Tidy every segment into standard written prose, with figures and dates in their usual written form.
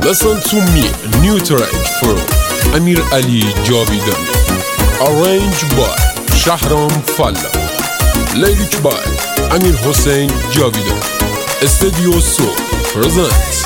Listen to me, new track from Amir Ali Javidan. Arranged by Shahram Falla. Lyric by Amir Hossein Javidan. Studio Soul presents.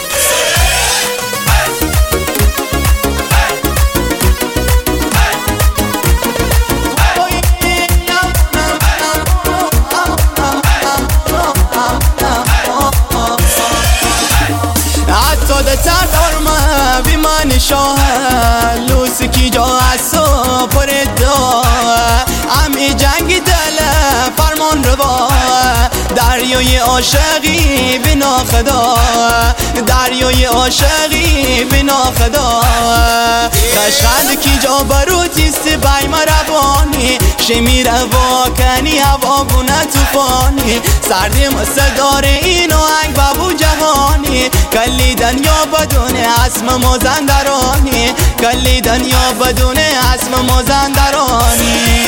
بیمان شاه لوس کی جا اسو پر دا امی جنگ دل فرمان روا دریای عاشقی بنا خدا دریای عاشقی بنا خدا خشخند کی جا بروتیست بای مروانی شمیر واکنی هوا بونه توفانی سردیم صدار این آهنگ بابو جهانی کلیدن یا بدون اسم مازندرانی کلیدن یا بدون اسم مازندرانی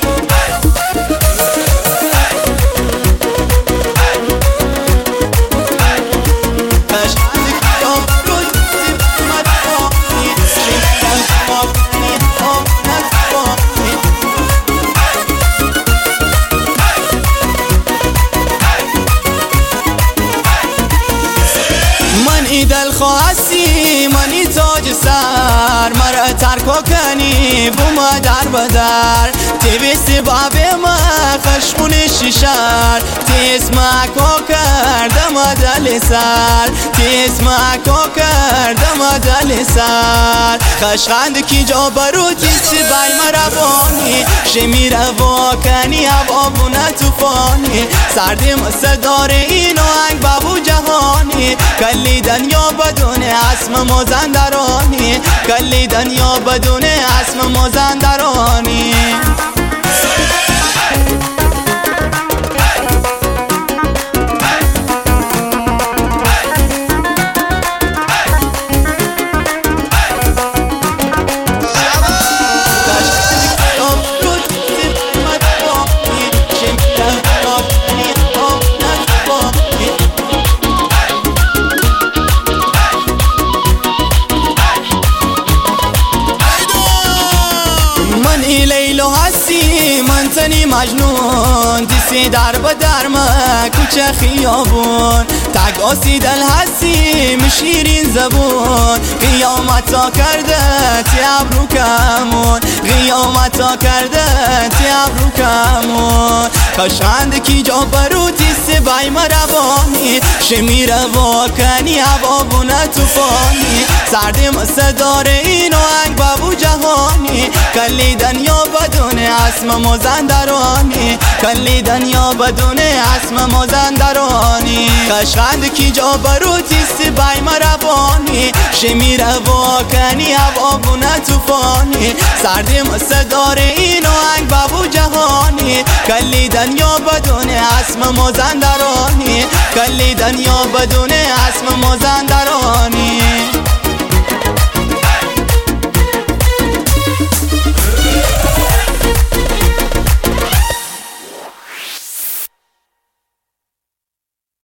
منی دل خواستی منی تاج سر مرا ترکو کنی بوما در بدر تیویستی بابی ما خشمون شیشر تیز مکو کردم دل سر تیز مکو کردم دل سر خشخند کی جا بروتیستی بای مروانی شمیر واکنی هوا بونه توفانی سردیم صدار این آهنگ بابو جهانی کلیدن یا بدون اسم مازندرانی کلیدن یا بدون اسم مازندرانی لیلو هستی من تنی مجنون دیسی در بدر ما کوچه خیابون تگ آسی دل هستی مشیرین زبون قیامتا کرده تی ابرو کمون قیامتا کرده تی ابرو کمون خشخند کی جا بروتیست بای مروانی شمیر واکنی هوا بونه توفانی سردیم صدار این آهنگ بابو جهانی کلیدن یا بدون اسم مازندرانی کلیدن یا بدون اسم مازندرانی خشخند کی جا بروتیست بای مروانی شمیر واکنی هوا بونه توفانی سردیم صدار این آهنگ بابو جهانی کلیدن یا بدون اسم مازندرانی کلیدن یا بدون اسم مازندرانی